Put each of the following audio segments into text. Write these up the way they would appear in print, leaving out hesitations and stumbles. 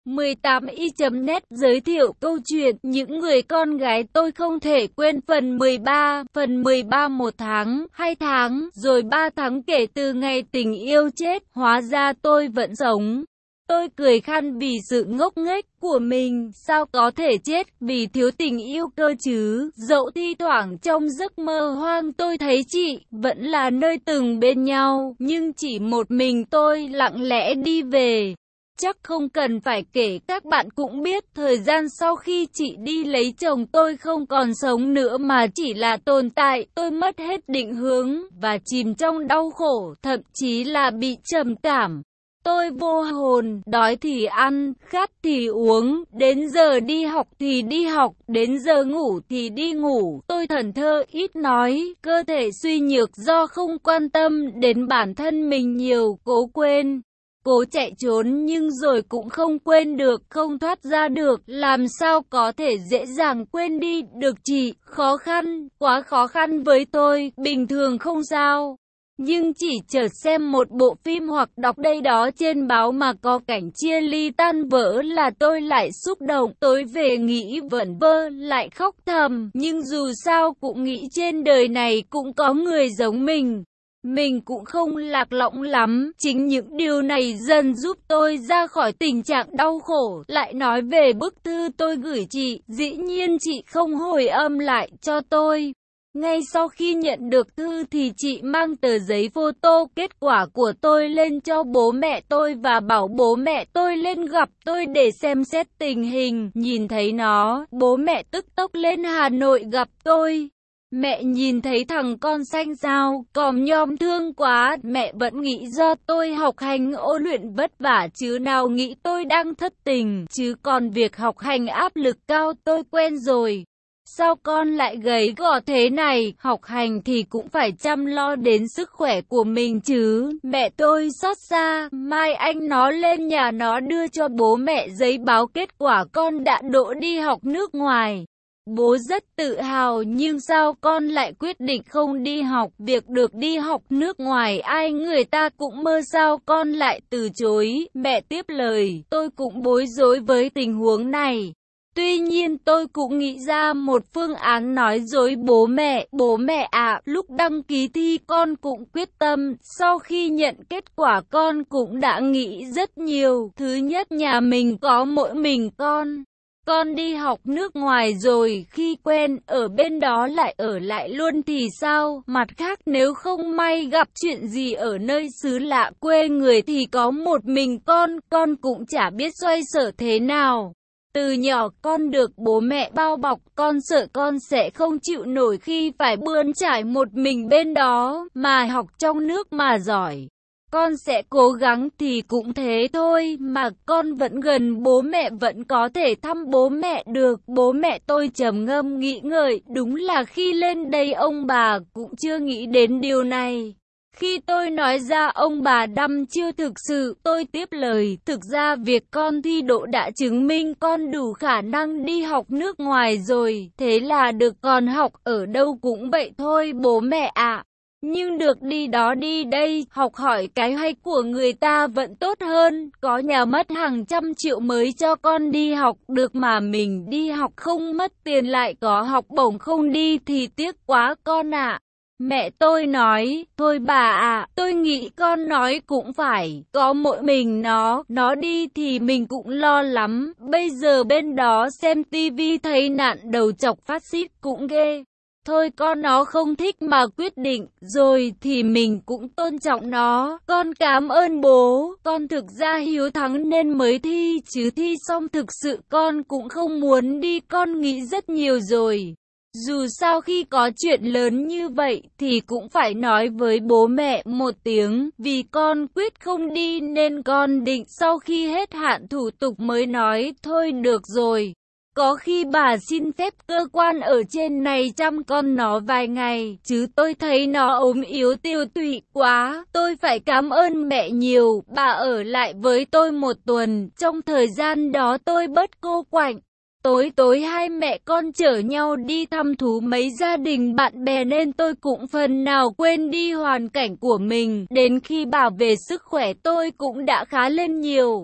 18i.net giới thiệu câu chuyện Những người con gái tôi không thể quên phần 13. Phần 13 1 tháng, 2 tháng, rồi 3 tháng kể từ ngày tình yêu chết, hóa ra tôi vẫn sống. Tôi cười khan vì sự ngốc nghếch của mình, sao có thể chết vì thiếu tình yêu cơ chứ. Dẫu thi thoảng trong giấc mơ hoang tôi thấy chị vẫn là nơi từng bên nhau, nhưng chỉ một mình tôi lặng lẽ đi về. Chắc không cần phải kể, các bạn cũng biết thời gian sau khi chị đi lấy chồng tôi không còn sống nữa mà chỉ là tồn tại. Tôi mất hết định hướng và chìm trong đau khổ, thậm chí là bị trầm cảm. Tôi vô hồn, đói thì ăn, khát thì uống, đến giờ đi học thì đi học, đến giờ ngủ thì đi ngủ. Tôi thẫn thờ ít nói, cơ thể suy nhược do không quan tâm đến bản thân mình nhiều, cố quên. Cố chạy trốn nhưng rồi cũng không quên được, không thoát ra được, làm sao có thể dễ dàng quên đi được chị. Khó khăn, quá khó khăn với tôi, bình thường không sao. Nhưng chỉ chợt xem một bộ phim hoặc đọc đây đó trên báo mà có cảnh chia ly tan vỡ là tôi lại xúc động. Tối về nghĩ vẩn vơ, lại khóc thầm, nhưng dù sao cũng nghĩ trên đời này cũng có người giống mình. Mình cũng không lạc lõng lắm, chính những điều này dần giúp tôi ra khỏi tình trạng đau khổ. Lại nói về bức thư tôi gửi chị, dĩ nhiên chị không hồi âm lại cho tôi. Ngay sau khi nhận được thư thì chị mang tờ giấy photo kết quả của tôi lên cho bố mẹ tôi và bảo bố mẹ tôi lên gặp tôi để xem xét tình hình. Nhìn thấy nó, bố mẹ tức tốc lên Hà Nội gặp tôi. Mẹ nhìn thấy thằng con xanh sao, còm nhom thương quá, mẹ vẫn nghĩ do tôi học hành ôn luyện vất vả chứ nào nghĩ tôi đang thất tình, chứ còn việc học hành áp lực cao tôi quen rồi. Sao con lại gầy gò thế này, học hành thì cũng phải chăm lo đến sức khỏe của mình chứ. Mẹ tôi xót xa, mai anh nó lên nhà nó đưa cho bố mẹ giấy báo kết quả con đã đỗ đi học nước ngoài. Bố rất tự hào, nhưng sao con lại quyết định không đi học? Việc được đi học nước ngoài ai người ta cũng mơ, sao con lại từ chối? Mẹ tiếp lời, tôi cũng bối rối với tình huống này. Tuy nhiên tôi cũng nghĩ ra một phương án nói dối bố mẹ. Bố mẹ ạ, lúc đăng ký thi con cũng quyết tâm, sau khi nhận kết quả con cũng đã nghĩ rất nhiều. Thứ nhất, nhà mình có mỗi mình con đi học nước ngoài rồi, khi quen ở bên đó lại ở lại luôn thì sao? Mặt khác, nếu không may gặp chuyện gì ở nơi xứ lạ quê người thì có một mình con cũng chả biết xoay sở thế nào. Từ nhỏ con được bố mẹ bao bọc, con sợ con sẽ không chịu nổi khi phải bươn trải một mình bên đó, mà học trong nước mà giỏi. Con sẽ cố gắng thì cũng thế thôi, mà con vẫn gần bố mẹ, vẫn có thể thăm bố mẹ được. Bố mẹ tôi trầm ngâm nghĩ ngợi, đúng là khi lên đây ông bà cũng chưa nghĩ đến điều này. Khi tôi nói ra ông bà đăm chiêu thực sự, tôi tiếp lời, thực ra việc con thi đỗ đã chứng minh con đủ khả năng đi học nước ngoài rồi, thế là được, còn học ở đâu cũng vậy thôi bố mẹ ạ. Nhưng được đi đó đi đây, học hỏi cái hay của người ta vẫn tốt hơn, có nhà mất hàng trăm triệu mới cho con đi học được mà mình đi học không mất tiền lại có học bổng không đi thì tiếc quá con ạ. Mẹ tôi nói, thôi bà ạ, tôi nghĩ con nói cũng phải, có mỗi mình nó đi thì mình cũng lo lắm, bây giờ bên đó xem tivi thấy nạn đầu chọc phát xít cũng ghê. Thôi con nó không thích mà quyết định rồi thì mình cũng tôn trọng nó. Con cảm ơn bố, con thực ra hiếu thắng nên mới thi, chứ thi xong thực sự con cũng không muốn đi, con nghĩ rất nhiều rồi. Dù sao khi có chuyện lớn như vậy thì cũng phải nói với bố mẹ một tiếng, vì con quyết không đi nên con định sau khi hết hạn thủ tục mới nói thôi được rồi. Có khi bà xin phép cơ quan ở trên này chăm con nó vài ngày, chứ tôi thấy nó ốm yếu tiêu tụy quá. Tôi phải cảm ơn mẹ nhiều, bà ở lại với tôi một tuần, trong thời gian đó tôi bớt cô quạnh. Tối hai mẹ con chở nhau đi thăm thú mấy gia đình bạn bè nên tôi cũng phần nào quên đi hoàn cảnh của mình. Đến khi bảo về sức khỏe tôi cũng đã khá lên nhiều.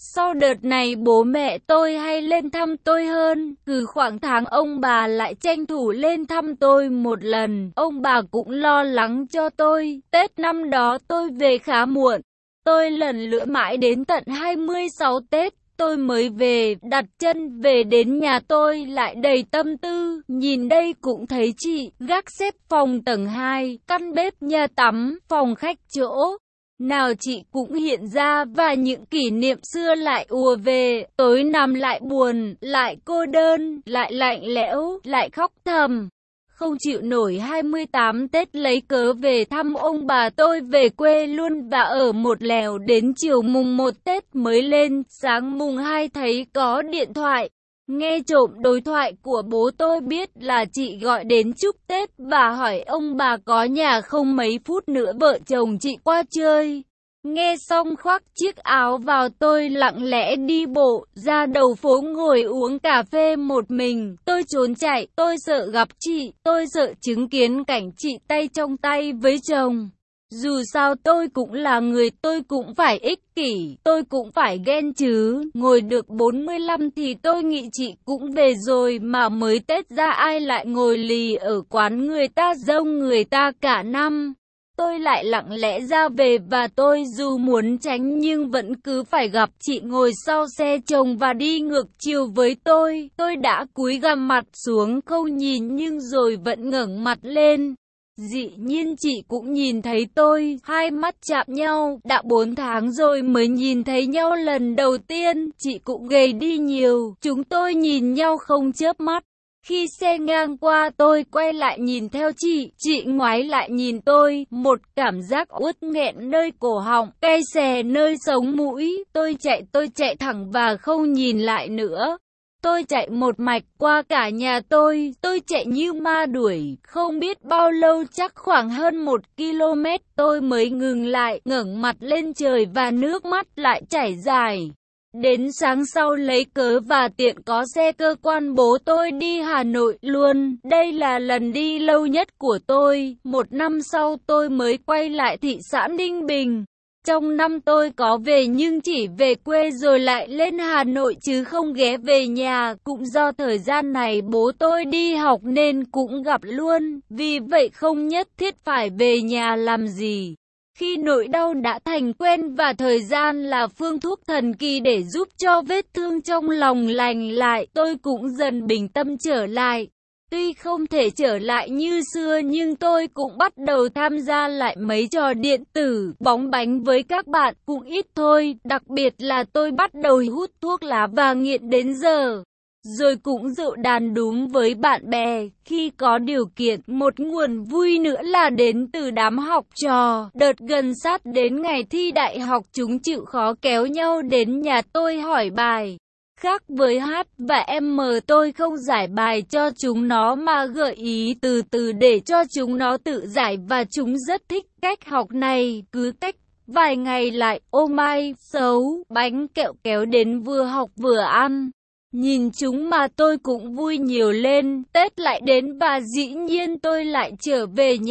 Sau đợt này bố mẹ tôi hay lên thăm tôi hơn, cứ khoảng tháng ông bà lại tranh thủ lên thăm tôi một lần. Ông bà cũng lo lắng cho tôi. Tết năm đó tôi về khá muộn. Tôi lần lữa mãi đến tận 26 Tết. Tôi mới về, đặt chân về đến nhà tôi lại đầy tâm tư, nhìn đây cũng thấy chị, gác xếp phòng tầng 2, căn bếp nhà tắm, phòng khách chỗ nào chị cũng hiện ra và những kỷ niệm xưa lại ùa về, tối nằm lại buồn, lại cô đơn, lại lạnh lẽo, lại khóc thầm. Không chịu nổi 28 Tết lấy cớ về thăm ông bà tôi về quê luôn và ở một lèo đến chiều mùng 1 Tết mới lên, sáng mùng 2 thấy có điện thoại. Nghe trộm đối thoại của bố tôi biết là chị gọi đến chúc Tết và hỏi ông bà có nhà không, mấy phút nữa vợ chồng chị qua chơi. Nghe xong khoác chiếc áo vào tôi lặng lẽ đi bộ ra đầu phố ngồi uống cà phê một mình. Tôi trốn chạy, tôi sợ gặp chị, tôi sợ chứng kiến cảnh chị tay trong tay với chồng. Dù sao tôi cũng là người, tôi cũng phải ích kỷ, tôi cũng phải ghen chứ. Ngồi được 45 thì tôi nghĩ chị cũng về rồi mà mới Tết ra ai lại ngồi lì ở quán người ta rông người ta cả năm. Tôi lại lặng lẽ ra về và tôi dù muốn tránh nhưng vẫn cứ phải gặp chị ngồi sau xe chồng và đi ngược chiều với tôi. Tôi đã cúi gằm mặt xuống không nhìn nhưng rồi vẫn ngẩng mặt lên. Dĩ nhiên chị cũng nhìn thấy tôi, hai mắt chạm nhau, đã 4 tháng rồi mới nhìn thấy nhau lần đầu tiên, chị cũng gầy đi nhiều, chúng tôi nhìn nhau không chớp mắt. Khi xe ngang qua tôi quay lại nhìn theo chị ngoái lại nhìn tôi, một cảm giác uất nghẹn nơi cổ họng, cay xè nơi sống mũi, tôi chạy thẳng và không nhìn lại nữa. Tôi chạy một mạch qua cả nhà tôi chạy như ma đuổi, không biết bao lâu chắc khoảng hơn 1 km tôi mới ngừng lại, ngẩng mặt lên trời và nước mắt lại chảy dài. Đến sáng sau lấy cớ và tiện có xe cơ quan bố tôi đi Hà Nội luôn, đây là lần đi lâu nhất của tôi, 1 năm sau tôi mới quay lại thị xã Ninh Bình. Trong năm tôi có về nhưng chỉ về quê rồi lại lên Hà Nội chứ không ghé về nhà, cũng do thời gian này bố tôi đi học nên cũng gặp luôn, vì vậy không nhất thiết phải về nhà làm gì. Khi nỗi đau đã thành quen và thời gian là phương thuốc thần kỳ để giúp cho vết thương trong lòng lành lại, tôi cũng dần bình tâm trở lại. Tuy không thể trở lại như xưa nhưng tôi cũng bắt đầu tham gia lại mấy trò điện tử, bóng bánh với các bạn cũng ít thôi, đặc biệt là tôi bắt đầu hút thuốc lá và nghiện đến giờ. Rồi cũng rượu đàn đúng với bạn bè, khi có điều kiện, một nguồn vui nữa là đến từ đám học trò. Đợt gần sát đến ngày thi đại học chúng chịu khó kéo nhau đến nhà tôi hỏi bài. Khác với H và M tôi không giải bài cho chúng nó mà gợi ý từ từ để cho chúng nó tự giải và chúng rất thích cách học này, cứ cách vài ngày lại ô mai, xấu, bánh kẹo kéo đến vừa học vừa ăn. Nhìn chúng mà tôi cũng vui nhiều lên, Tết lại đến và dĩ nhiên tôi lại trở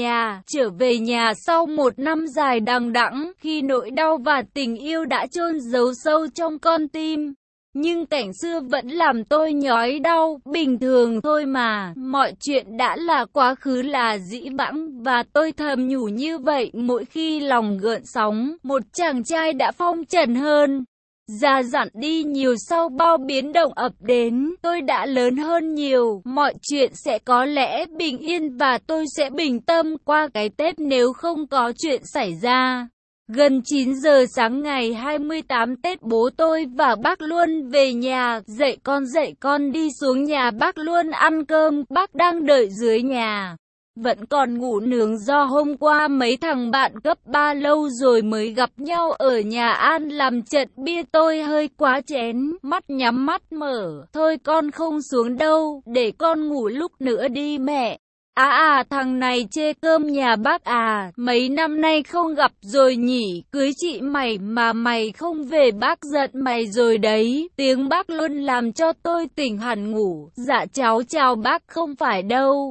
về nhà sau 1 năm dài đằng đẵng, khi nỗi đau và tình yêu đã chôn giấu sâu trong con tim. Nhưng cảnh xưa vẫn làm tôi nhói đau, bình thường thôi mà, mọi chuyện đã là quá khứ là dĩ vãng, và tôi thầm nhủ như vậy mỗi khi lòng gợn sóng, một chàng trai đã phong trần hơn. Già dặn đi nhiều sau bao biến động ập đến, tôi đã lớn hơn nhiều, mọi chuyện sẽ có lẽ bình yên và tôi sẽ bình tâm qua cái Tết nếu không có chuyện xảy ra. Gần 9 giờ sáng ngày 28 Tết bố tôi và bác Luân về nhà, dậy con đi xuống nhà bác Luân ăn cơm, bác đang đợi dưới nhà. Vẫn còn ngủ nướng do hôm qua mấy thằng bạn cấp 3 lâu rồi mới gặp nhau ở nhà ăn làm trận bia tôi hơi quá chén, mắt nhắm mắt mở, thôi con không xuống đâu, để con ngủ lúc nữa đi mẹ. Thằng này chê cơm nhà bác à, mấy năm nay không gặp rồi nhỉ, cưới chị mày mà mày không về bác giận mày rồi đấy, tiếng bác luôn làm cho tôi tỉnh hẳn ngủ, dạ cháu chào bác không phải đâu.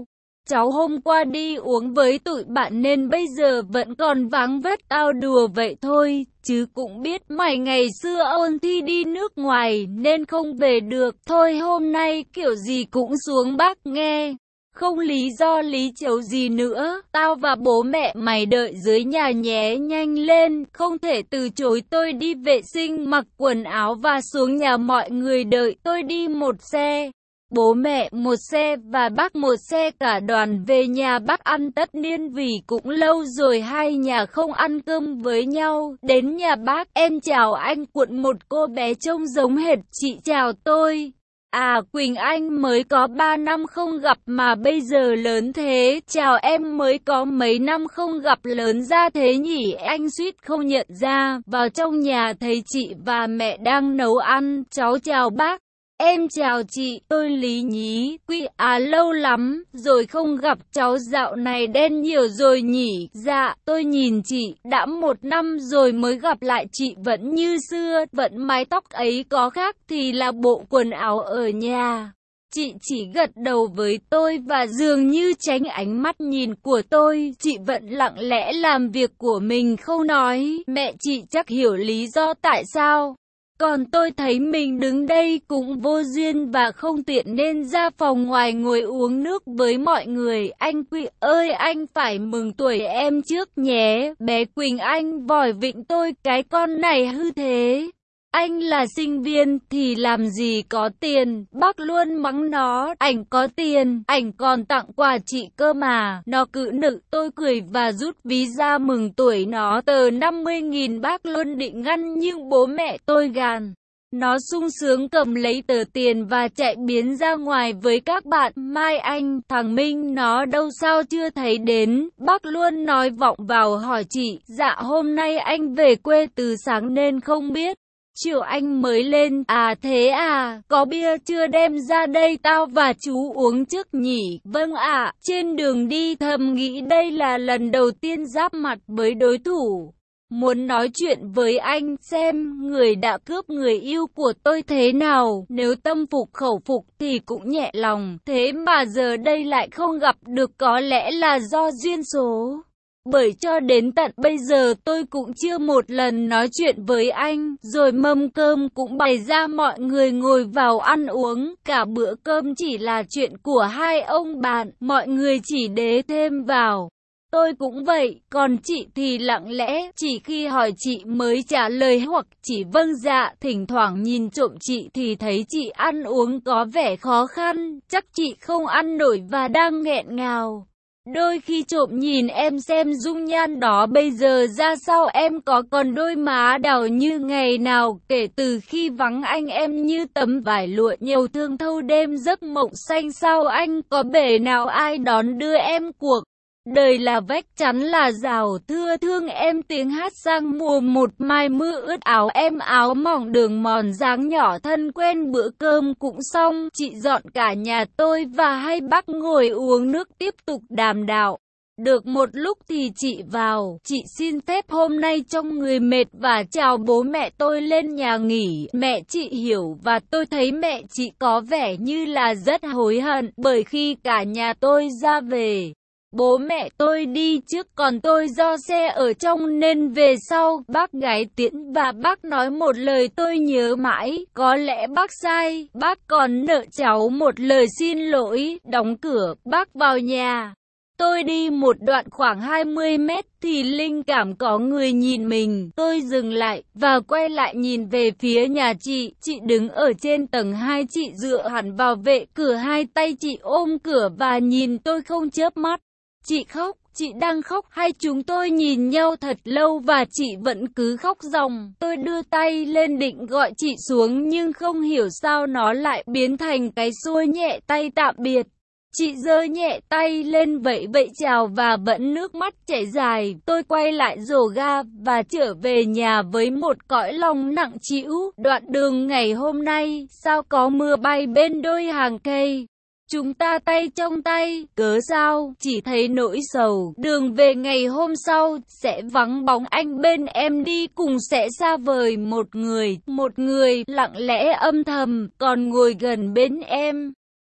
cháu hôm qua đi uống với tụi bạn nên bây giờ vẫn còn vắng vất, tao đùa vậy thôi, chứ cũng biết mày ngày xưa ôn thi đi nước ngoài nên không về được, thôi hôm nay kiểu gì cũng xuống Bắc nghe. Không lý do lý chấu gì nữa, tao và bố mẹ mày đợi dưới nhà nhé, nhanh lên, không thể từ chối. Tôi đi vệ sinh, mặc quần áo và xuống nhà mọi người đợi, tôi đi một xe. Bố mẹ một xe và bác một xe, cả đoàn về nhà bác ăn tất niên vì cũng lâu rồi hai nhà không ăn cơm với nhau. Đến nhà bác, em chào anh, cuộn một cô bé trông giống hệt chị chào tôi. À Quỳnh Anh mới có 3 năm không gặp mà bây giờ lớn thế, chào em mới có mấy năm không gặp lớn ra thế nhỉ, anh suýt không nhận ra, vào trong nhà thấy chị và mẹ đang nấu ăn, cháu chào bác. Em chào chị, tôi Lý nhí, lâu lắm rồi không gặp, cháu dạo này đen nhiều rồi nhỉ? Dạ, tôi nhìn chị, đã 1 năm rồi mới gặp lại chị vẫn như xưa, vẫn mái tóc ấy, có khác thì là bộ quần áo ở nhà. Chị chỉ gật đầu với tôi và dường như tránh ánh mắt nhìn của tôi, chị vẫn lặng lẽ làm việc của mình không nói, mẹ chị chắc hiểu lý do tại sao. Còn tôi thấy mình đứng đây cũng vô duyên và không tiện nên ra phòng ngoài ngồi uống nước với mọi người. Anh Quy ơi, anh phải mừng tuổi em trước nhé. Bé Quỳnh Anh vòi vịnh tôi, cái con này hư thế. Anh là sinh viên thì làm gì có tiền, bác luôn mắng nó, ảnh có tiền, ảnh còn tặng quà chị cơ mà, nó cứ nựng. Tôi cười và rút ví ra mừng tuổi nó, tờ 50.000, bác luôn định ngăn nhưng bố mẹ tôi gàn. Nó sung sướng cầm lấy tờ tiền và chạy biến ra ngoài với các bạn. Mai Anh, thằng Minh nó đâu sao chưa thấy đến, bác luôn nói vọng vào hỏi chị, dạ hôm nay anh về quê từ sáng nên không biết. Chiều anh mới lên, à thế à, có bia chưa đem ra đây tao và chú uống trước nhỉ? Vâng ạ, trên đường đi thầm nghĩ đây là lần đầu tiên giáp mặt với đối thủ. Muốn nói chuyện với anh xem người đã cướp người yêu của tôi thế nào, nếu tâm phục khẩu phục thì cũng nhẹ lòng, thế mà giờ đây lại không gặp được, có lẽ là do duyên số. Bởi cho đến tận bây giờ tôi cũng chưa một lần nói chuyện với anh, rồi mâm cơm cũng bày ra mọi người ngồi vào ăn uống, cả bữa cơm chỉ là chuyện của hai ông bạn, mọi người chỉ đế thêm vào. Tôi cũng vậy, còn chị thì lặng lẽ, chỉ khi hỏi chị mới trả lời hoặc chỉ vâng dạ, thỉnh thoảng nhìn trộm chị thì thấy chị ăn uống có vẻ khó khăn, chắc chị không ăn nổi và đang nghẹn ngào. Đôi khi trộm nhìn em xem dung nhan đó bây giờ ra sao, em có còn đôi má đào như ngày nào, kể từ khi vắng anh em như tấm vải lụa nhiều thương thâu đêm giấc mộng xanh, sao anh có bể nào ai đón đưa em cuộc. Đời là vách chắn là rào, thưa thương em tiếng hát sang mùa một, mai mưa ướt áo em, áo mỏng đường mòn dáng nhỏ thân quen. Bữa cơm cũng xong, chị dọn cả nhà tôi và hai bác ngồi uống nước tiếp tục đàm đạo. Được một lúc thì chị vào, chị xin phép hôm nay trong người mệt và chào bố mẹ tôi lên nhà nghỉ. Mẹ chị hiểu và tôi thấy mẹ chị có vẻ như là rất hối hận bởi khi cả nhà tôi ra về. Bố mẹ tôi đi trước còn tôi do xe ở trong nên về sau. Bác gái tiễn và bác nói một lời tôi nhớ mãi, có lẽ bác sai, bác còn nợ cháu một lời xin lỗi. Đóng cửa, bác vào nhà. Tôi đi một đoạn khoảng 20 mét thì linh cảm có người nhìn mình. Tôi dừng lại và quay lại nhìn về phía nhà chị. Chị đứng ở trên tầng 2, chị dựa hẳn vào vệ cửa, hai tay chị ôm cửa và nhìn tôi không chớp mắt. Chị khóc, chị đang khóc, hai chúng tôi nhìn nhau thật lâu và chị vẫn cứ khóc ròng. Tôi đưa tay lên định gọi chị xuống nhưng không hiểu sao nó lại biến thành cái xuôi nhẹ tay tạm biệt. Chị giơ nhẹ tay lên vẫy vẫy chào và vẫn nước mắt chảy dài. Tôi quay lại rồ ga và trở về nhà với một cõi lòng nặng trĩu. Đoạn đường ngày hôm nay, sao có mưa bay bên đôi hàng cây. Chúng ta tay trong tay, cớ sao, chỉ thấy nỗi sầu. Đường về ngày hôm sau, sẽ vắng bóng anh bên em đi cùng sẽ xa vời một người lặng lẽ âm thầm, còn ngồi gần bên em.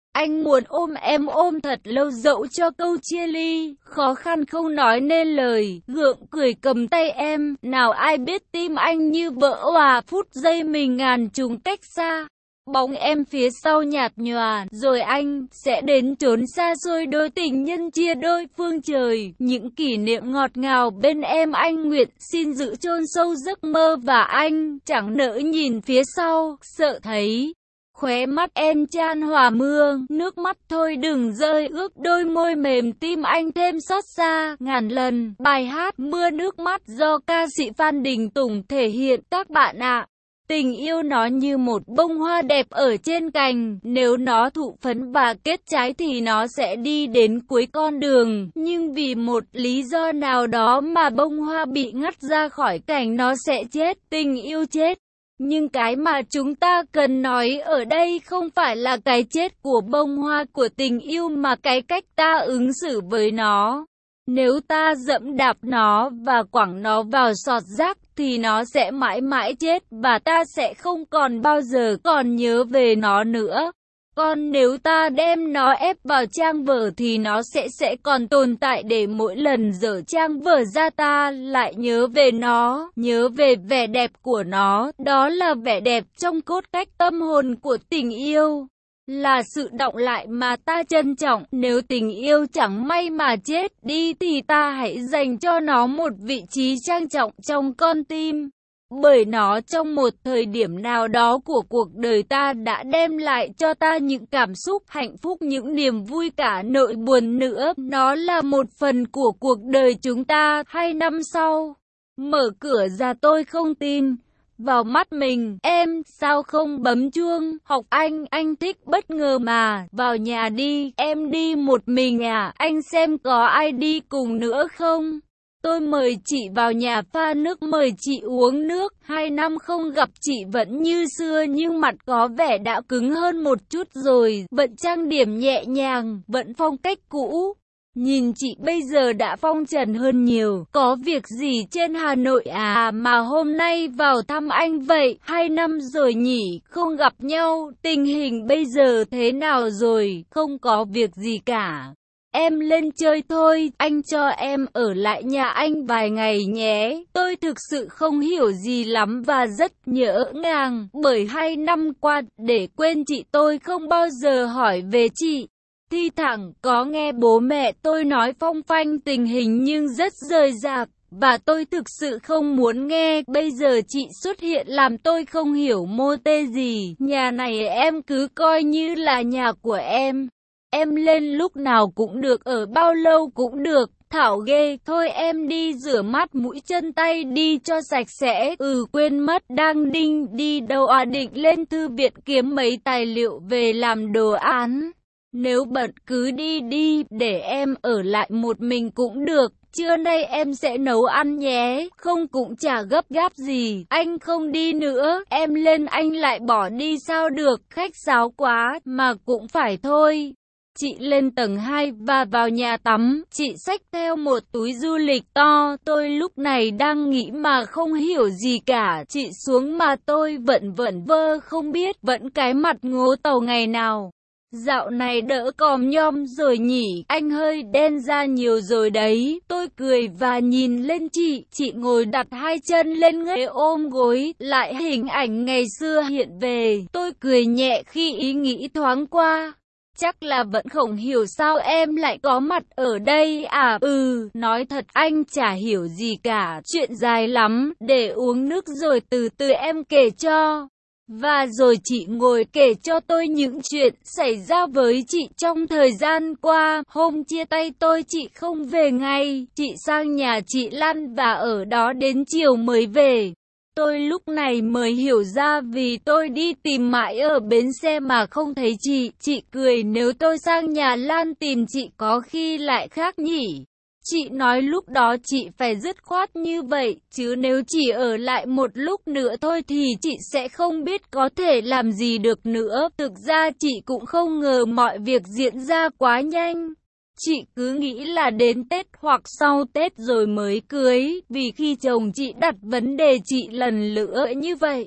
Anh muốn ôm em ôm thật lâu dẫu cho câu chia ly, khó khăn không nói nên lời, gượng cười cầm tay em, nào ai biết tim anh như vỡ òa, phút giây mình ngàn trùng cách xa. Bóng em phía sau nhạt nhòa, rồi anh sẽ đến chốn xa xôi, đôi tình nhân chia đôi phương trời. Những kỷ niệm ngọt ngào bên em anh nguyện xin giữ chôn sâu giấc mơ, và anh chẳng nỡ nhìn phía sau, sợ thấy khóe mắt em chan hòa mưa, nước mắt thôi đừng rơi ướt đôi môi mềm, tim anh thêm xót xa ngàn lần. Bài hát Mưa nước mắt do ca sĩ Phan Đình Tùng thể hiện các bạn ạ. Tình yêu nó như một bông hoa đẹp ở trên cành, nếu nó thụ phấn và kết trái thì nó sẽ đi đến cuối con đường, nhưng vì một lý do nào đó mà bông hoa bị ngắt ra khỏi cành nó sẽ chết, tình yêu chết. Nhưng cái mà chúng ta cần nói ở đây không phải là cái chết của bông hoa của tình yêu mà cái cách ta ứng xử với nó. Nếu ta dẫm đạp nó và quẳng nó vào sọt rác thì nó sẽ mãi mãi chết và ta sẽ không còn bao giờ còn nhớ về nó nữa. Còn nếu ta đem nó ép vào trang vở thì nó sẽ còn tồn tại để mỗi lần dở trang vở ra ta lại nhớ về nó, nhớ về vẻ đẹp của nó. Đó là vẻ đẹp trong cốt cách tâm hồn của tình yêu. Là sự đọng lại mà ta trân trọng. Nếu tình yêu chẳng may mà chết đi thì ta hãy dành cho nó một vị trí trang trọng trong con tim. Bởi nó trong một thời điểm nào đó của cuộc đời ta đã đem lại cho ta những cảm xúc hạnh phúc, những niềm vui cả nỗi buồn nữa. Nó là một phần của cuộc đời chúng ta. 2 năm sau, mở cửa ra tôi không tin vào mắt mình. Em, sao không bấm chuông? Học anh thích bất ngờ mà. Vào nhà đi, em đi một mình à? Anh xem có ai đi cùng nữa không? Tôi mời chị vào nhà pha nước, mời chị uống nước. 2 năm không gặp chị vẫn như xưa nhưng mặt có vẻ đã cứng hơn một chút rồi. Vẫn trang điểm nhẹ nhàng, vẫn phong cách cũ. Nhìn chị bây giờ đã phong trần hơn nhiều. Có việc gì trên Hà Nội à mà hôm nay vào thăm anh vậy? 2 năm rồi nhỉ, không gặp nhau. Tình hình bây giờ thế nào rồi? Không có việc gì cả. Em lên chơi thôi, anh cho em ở lại nhà anh vài ngày nhé. Tôi thực sự không hiểu gì lắm và rất nhỡ ngàng, bởi 2 năm qua để quên chị tôi không bao giờ hỏi về chị. Thi thoảng có nghe bố mẹ tôi nói phong phanh tình hình nhưng rất rời rạc, và tôi thực sự không muốn nghe. Bây giờ chị xuất hiện làm tôi không hiểu mô tê gì. Nhà này em cứ coi như là nhà của em. Em lên lúc nào cũng được, ở bao lâu cũng được. Thảo ghê, thôi em đi rửa mắt mũi chân tay đi cho sạch sẽ. Quên mất, đang đi đâu à? Định lên thư viện kiếm mấy tài liệu về làm đồ án. Nếu bận cứ đi, để em ở lại một mình cũng được. Trưa nay em sẽ nấu ăn nhé, không cũng chả gấp gáp gì. Anh không đi nữa, em lên anh lại bỏ đi sao được, khách sáo quá, mà cũng phải thôi. Chị lên tầng 2 và vào nhà tắm, chị xách theo một túi du lịch to. Tôi lúc này đang nghĩ mà không hiểu gì cả. Chị xuống mà tôi vẫn vơ không biết, vẫn cái mặt ngố tàu ngày nào. Dạo này đỡ còm nhom rồi nhỉ, anh hơi đen ra nhiều rồi đấy. Tôi cười và nhìn lên chị ngồi đặt 2 chân lên ghế ôm gối, lại hình ảnh ngày xưa hiện về. Tôi cười nhẹ khi ý nghĩ thoáng qua. Chắc là vẫn không hiểu sao em lại có mặt ở đây à? Nói thật anh chả hiểu gì cả, chuyện dài lắm, để uống nước rồi từ từ em kể cho. Và rồi chị ngồi kể cho tôi những chuyện xảy ra với chị trong thời gian qua. Hôm chia tay chị không về ngay, chị sang nhà chị Lan và ở đó đến chiều mới về. Tôi lúc này mới hiểu ra vì tôi đi tìm mãi ở bến xe mà không thấy chị cười, nếu tôi sang nhà Lan tìm chị có khi lại khác nhỉ. Chị nói lúc đó chị phải dứt khoát như vậy, chứ nếu chỉ ở lại một lúc nữa thôi thì chị sẽ không biết có thể làm gì được nữa. Thực ra chị cũng không ngờ mọi việc diễn ra quá nhanh. Chị cứ nghĩ là đến Tết hoặc sau Tết rồi mới cưới, vì khi chồng chị đặt vấn đề chị lần lữa như vậy.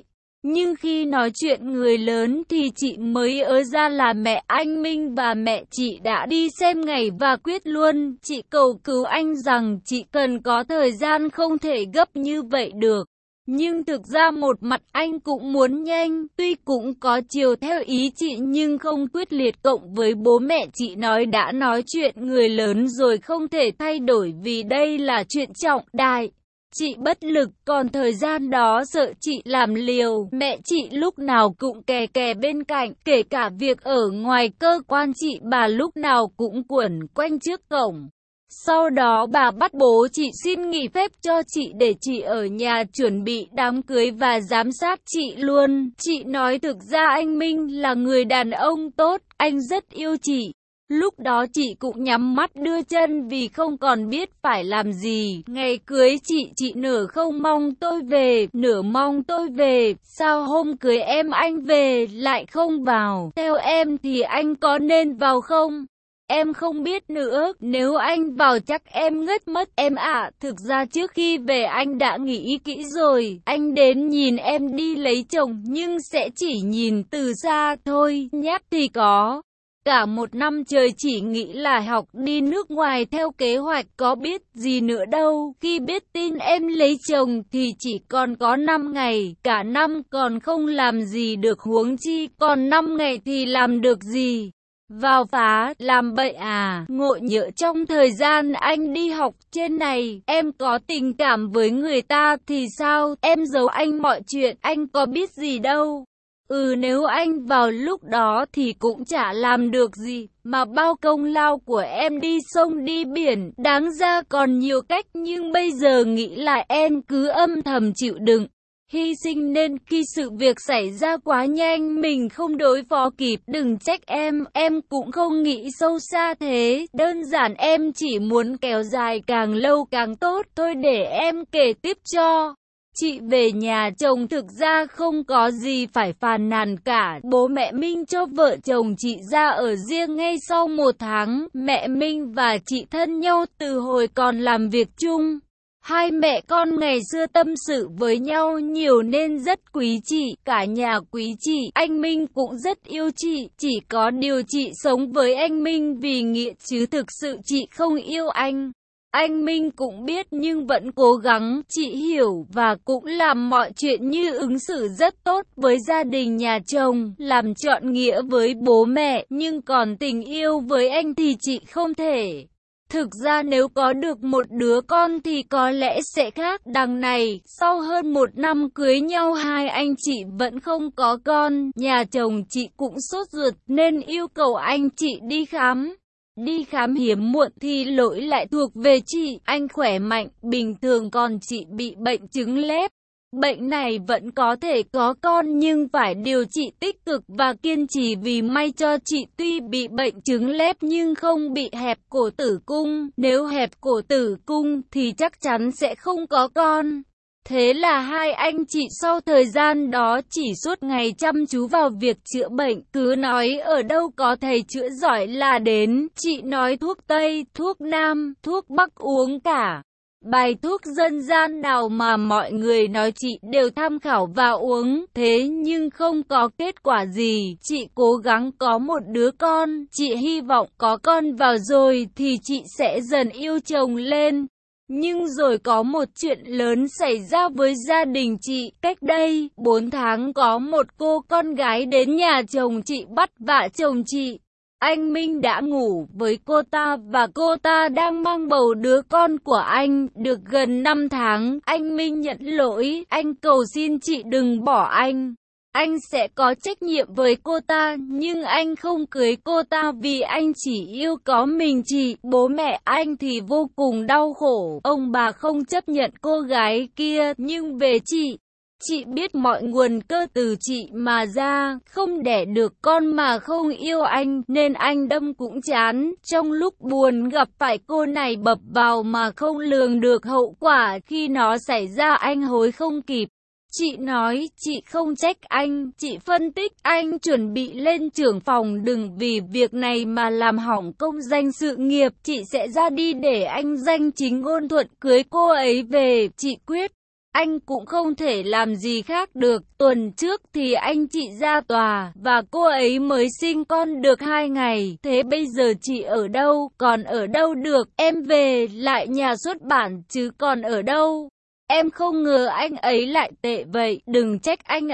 Nhưng khi nói chuyện người lớn thì chị mới ớ ra là mẹ anh Minh và mẹ chị đã đi xem ngày và quyết luôn. Chị cầu cứu anh rằng chị cần có thời gian, không thể gấp như vậy được. Nhưng thực ra một mặt anh cũng muốn nhanh, tuy cũng có chiều theo ý chị nhưng không quyết liệt, cộng với bố mẹ chị đã nói chuyện người lớn rồi không thể thay đổi vì đây là chuyện trọng đại. Chị bất lực, còn thời gian đó sợ chị làm liều, mẹ chị lúc nào cũng kè kè bên cạnh, kể cả việc ở ngoài cơ quan chị bà lúc nào cũng quẩn quanh trước cổng. Sau đó bà bắt bố chị xin nghỉ phép cho chị để chị ở nhà chuẩn bị đám cưới và giám sát chị luôn. Chị nói thực ra anh Minh là người đàn ông tốt, anh rất yêu chị. Lúc đó chị cũng nhắm mắt đưa chân vì không còn biết phải làm gì. Ngày cưới chị nửa không mong tôi về, nửa mong tôi về. Sao hôm cưới em anh về lại không vào? Theo em thì anh có nên vào không? Em không biết nữa, nếu anh vào chắc em ngất mất em ạ. Thực ra trước khi về anh đã nghĩ kỹ rồi, anh đến nhìn em đi lấy chồng nhưng sẽ chỉ nhìn từ xa thôi, nhát thì có. Cả một năm trời chỉ nghĩ là học đi nước ngoài theo kế hoạch, có biết gì nữa đâu. Khi biết tin em lấy chồng thì chỉ còn có 5 ngày, cả năm còn không làm gì được, huống chi còn 5 ngày thì làm được gì. Vào phá, làm bậy à? Ngộ nhỡ trong thời gian anh đi học trên này, em có tình cảm với người ta thì sao? Em giấu anh mọi chuyện, anh có biết gì đâu. Nếu anh vào lúc đó thì cũng chả làm được gì, mà bao công lao của em đi sông đi biển, đáng ra còn nhiều cách nhưng bây giờ nghĩ lại em cứ âm thầm chịu đựng. Hy sinh nên khi sự việc xảy ra quá nhanh mình không đối phó kịp, đừng trách em cũng không nghĩ sâu xa thế, đơn giản em chỉ muốn kéo dài càng lâu càng tốt thôi. Để em kể tiếp cho. Chị về nhà chồng thực ra không có gì phải phàn nàn cả, bố mẹ Minh cho vợ chồng chị ra ở riêng ngay sau 1 tháng, mẹ Minh và chị thân nhau từ hồi còn làm việc chung. Hai mẹ con ngày xưa tâm sự với nhau nhiều nên rất quý chị, cả nhà quý chị, anh Minh cũng rất yêu chị, chỉ có điều chị sống với anh Minh vì nghĩa chứ thực sự chị không yêu anh. Anh Minh cũng biết nhưng vẫn cố gắng, chị hiểu và cũng làm mọi chuyện như ứng xử rất tốt với gia đình nhà chồng, làm trọn nghĩa với bố mẹ, nhưng còn tình yêu với anh thì chị không thể. Thực ra nếu có được một đứa con thì có lẽ sẽ khác. Đằng này, sau hơn 1 năm cưới nhau hai anh chị vẫn không có con, nhà chồng chị cũng sốt ruột nên yêu cầu anh chị đi khám. Đi khám hiếm muộn thì lỗi lại thuộc về chị, anh khỏe mạnh, bình thường còn chị bị bệnh trứng lép. Bệnh này vẫn có thể có con nhưng phải điều trị tích cực và kiên trì vì may cho chị tuy bị bệnh trứng lép nhưng không bị hẹp cổ tử cung. Nếu hẹp cổ tử cung thì chắc chắn sẽ không có con. Thế là hai anh chị sau thời gian đó chỉ suốt ngày chăm chú vào việc chữa bệnh, cứ nói ở đâu có thầy chữa giỏi là đến. Chị nói thuốc Tây, thuốc Nam, thuốc Bắc uống cả. Bài thuốc dân gian nào mà mọi người nói chị đều tham khảo và uống, thế nhưng không có kết quả gì. Chị cố gắng có một đứa con, chị hy vọng có con vào rồi thì chị sẽ dần yêu chồng lên. Nhưng rồi có một chuyện lớn xảy ra với gia đình chị. Cách đây 4 tháng có một cô con gái đến nhà chồng chị bắt vạ chồng chị. Anh Minh đã ngủ với cô ta và cô ta đang mang bầu đứa con của anh. Được gần 5 tháng, anh Minh nhận lỗi, anh cầu xin chị đừng bỏ anh. Anh sẽ có trách nhiệm với cô ta, nhưng anh không cưới cô ta vì anh chỉ yêu có mình chị. Bố mẹ anh thì vô cùng đau khổ, ông bà không chấp nhận cô gái kia, nhưng về chị biết mọi nguồn cơ từ chị mà ra, không đẻ được con mà không yêu anh, nên anh đâm cũng chán. Trong lúc buồn gặp phải cô này bập vào mà không lường được hậu quả, khi nó xảy ra anh hối không kịp. Chị nói, chị không trách anh, chị phân tích anh chuẩn bị lên trưởng phòng, đừng vì việc này mà làm hỏng công danh sự nghiệp, chị sẽ ra đi để anh danh chính ngôn thuận cưới cô ấy về, chị quyết. anh cũng không thể làm gì khác được. Tuần trước thì anh chị ra tòa, và cô ấy mới sinh con được 2 ngày. Thế bây giờ chị ở đâu? Còn ở đâu được? Em về lại nhà xuất bản chứ còn ở đâu? Em không ngờ anh ấy lại tệ vậy. Đừng trách anh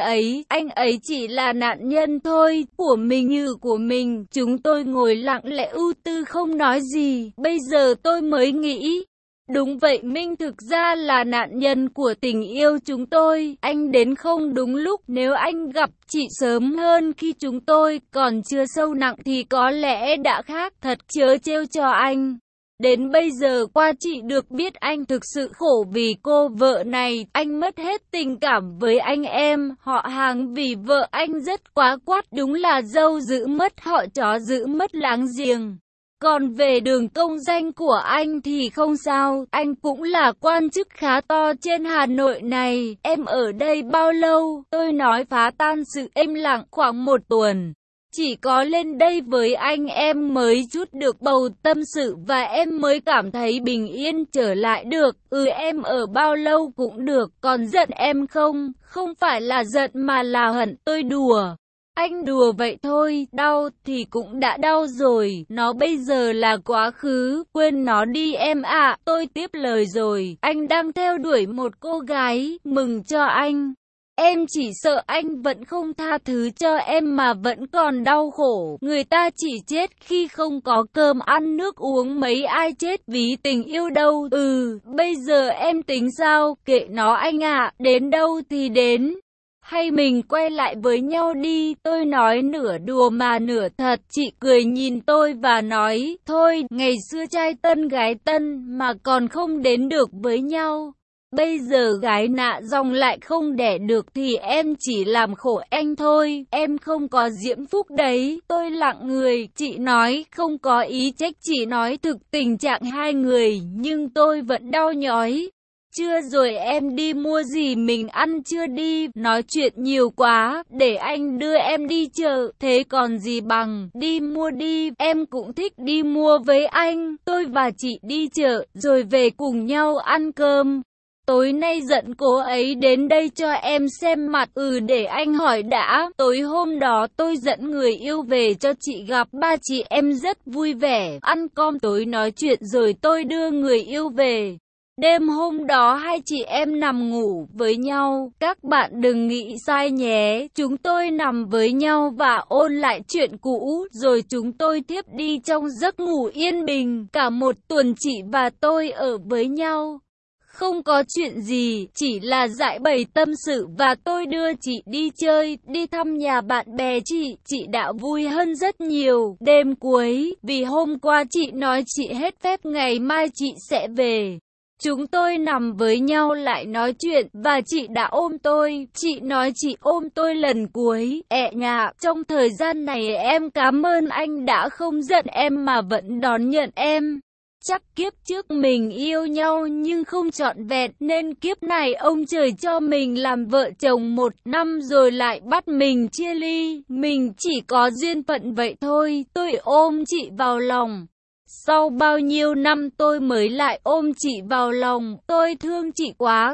ấy chỉ là nạn nhân thôi, của mình như của mình. Chúng tôi ngồi lặng lẽ ưu tư không nói gì. Bây giờ tôi mới nghĩ. Đúng vậy, Minh thực ra là nạn nhân của tình yêu chúng tôi. Anh đến không đúng lúc. Nếu anh gặp chị sớm hơn khi chúng tôi còn chưa sâu nặng thì có lẽ đã khác. Thật chớ trêu cho anh. Đến bây giờ qua chị được biết anh thực sự khổ vì cô vợ này. Anh mất hết tình cảm với anh em, họ hàng vì vợ anh rất quá quát. Đúng là dâu giữ mất họ, chó giữ mất láng giềng. Còn về đường công danh của anh thì không sao, anh cũng là quan chức khá to trên Hà Nội này. Em ở đây bao lâu? Tôi nói phá tan sự im lặng khoảng 1 tuần. Chỉ có lên đây với anh em mới chút được bầu tâm sự và em mới cảm thấy bình yên trở lại được. Em ở bao lâu cũng được, còn giận em không? Không phải là giận mà là hận, tôi đùa. Anh đùa vậy thôi, đau thì cũng đã đau rồi, nó bây giờ là quá khứ, quên nó đi em ạ. Tôi tiếp lời rồi, anh đang theo đuổi một cô gái, mừng cho anh. Em chỉ sợ anh vẫn không tha thứ cho em mà vẫn còn đau khổ. Người ta chỉ chết khi không có cơm ăn nước uống, mấy ai chết vì tình yêu đâu. Bây giờ em tính sao? Kệ nó anh ạ, đến đâu thì đến. Hay mình quay lại với nhau đi, tôi nói nửa đùa mà nửa thật. Chị cười nhìn tôi và nói, thôi, ngày xưa trai tân gái tân mà còn không đến được với nhau. Bây giờ gái nạ dòng lại không đẻ được thì em chỉ làm khổ anh thôi, em không có diễm phúc đấy. Tôi lặng người, chị nói không có ý trách, chỉ nói thực tình trạng hai người, nhưng tôi vẫn đau nhói. Chưa rồi em đi mua gì mình ăn chưa đi, nói chuyện nhiều quá, để anh đưa em đi chợ, thế còn gì bằng, đi mua đi, em cũng thích đi mua với anh, tôi và chị đi chợ, rồi về cùng nhau ăn cơm. Tối nay giận cô ấy đến đây cho em xem mặt. Để anh hỏi đã. Tối hôm đó tôi dẫn người yêu về cho chị gặp, ba chị em rất vui vẻ, ăn cơm tối nói chuyện rồi tôi đưa người yêu về. Đêm hôm đó hai chị em nằm ngủ với nhau, các bạn đừng nghĩ sai nhé, chúng tôi nằm với nhau và ôn lại chuyện cũ, rồi chúng tôi tiếp đi trong giấc ngủ yên bình. Cả 1 tuần chị và tôi ở với nhau. Không có chuyện gì, chỉ là giải bày tâm sự và tôi đưa chị đi chơi, đi thăm nhà bạn bè chị đã vui hơn rất nhiều. Đêm cuối, vì hôm qua chị nói chị hết phép ngày mai chị sẽ về. Chúng tôi nằm với nhau lại nói chuyện và chị đã ôm tôi. Chị nói chị ôm tôi lần cuối. Nhạ, trong thời gian này em cảm ơn anh đã không giận em mà vẫn đón nhận em. Chắc kiếp trước mình yêu nhau nhưng không trọn vẹn nên kiếp này ông trời cho mình làm vợ chồng 1 năm rồi lại bắt mình chia ly. Mình chỉ có duyên phận vậy thôi. Tôi ôm chị vào lòng. Sau bao nhiêu năm tôi mới lại ôm chị vào lòng. Tôi thương chị quá,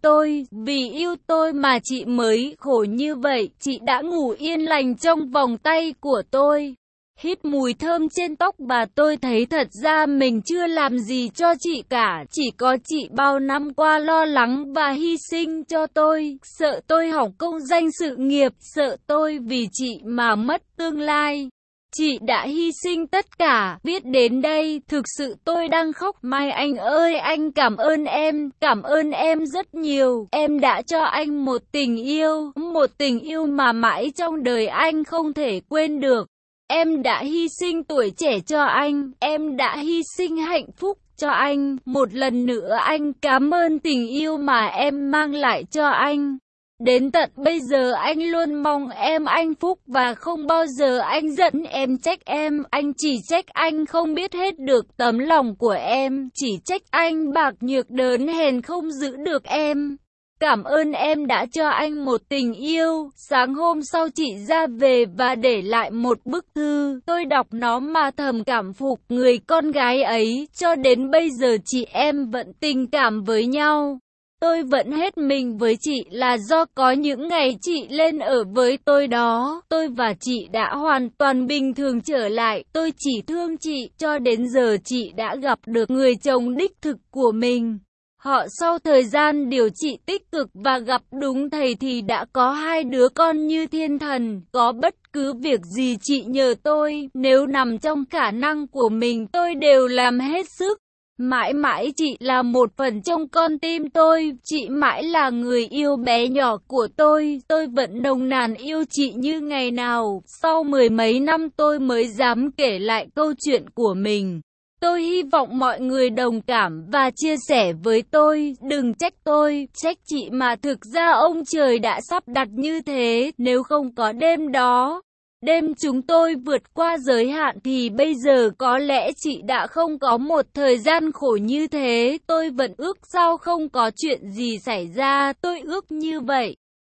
vì yêu tôi mà chị mới khổ như vậy. Chị đã ngủ yên lành trong vòng tay của tôi. Hít mùi thơm trên tóc bà, tôi thấy thật ra mình chưa làm gì cho chị cả. Chỉ có chị bao năm qua lo lắng và hy sinh cho tôi. Sợ tôi hỏng công danh sự nghiệp, sợ tôi vì chị mà mất tương lai. Chị đã hy sinh tất cả. Viết đến đây, thực sự tôi đang khóc. Mai anh ơi, anh cảm ơn em rất nhiều. Em đã cho anh một tình yêu mà mãi trong đời anh không thể quên được. Em đã hy sinh tuổi trẻ cho anh, em đã hy sinh hạnh phúc cho anh. Một lần nữa anh cảm ơn tình yêu mà em mang lại cho anh. Đến tận bây giờ anh luôn mong em hạnh phúc và không bao giờ anh giận em, trách em. Anh chỉ trách anh không biết hết được tấm lòng của em, chỉ trách anh bạc nhược đớn hèn không giữ được em. Cảm ơn em đã cho anh một tình yêu. Sáng hôm sau chị ra về và để lại một bức thư. Tôi đọc nó mà thầm cảm phục người con gái ấy. Cho đến bây giờ chị em vẫn tình cảm với nhau. Tôi vẫn hết mình với chị là do có những ngày chị lên ở với tôi đó. Tôi và chị đã hoàn toàn bình thường trở lại. Tôi chỉ thương chị cho đến giờ chị đã gặp được người chồng đích thực của mình. Họ sau thời gian điều trị tích cực và gặp đúng thầy thì đã có 2 đứa con như thiên thần. Có bất cứ việc gì chị nhờ tôi, nếu nằm trong khả năng của mình tôi đều làm hết sức. Mãi mãi chị là một phần trong con tim tôi, chị mãi là người yêu bé nhỏ của tôi vẫn nồng nàn yêu chị như ngày nào. Sau 10 mấy năm tôi mới dám kể lại câu chuyện của mình. Tôi hy vọng mọi người đồng cảm và chia sẻ với tôi, đừng trách tôi, trách chị mà thực ra ông trời đã sắp đặt như thế, nếu không có đêm đó. Đêm chúng tôi vượt qua giới hạn thì bây giờ có lẽ chị đã không có một thời gian khổ như thế. Tôi vẫn ước sao không có chuyện gì xảy ra, tôi ước như vậy.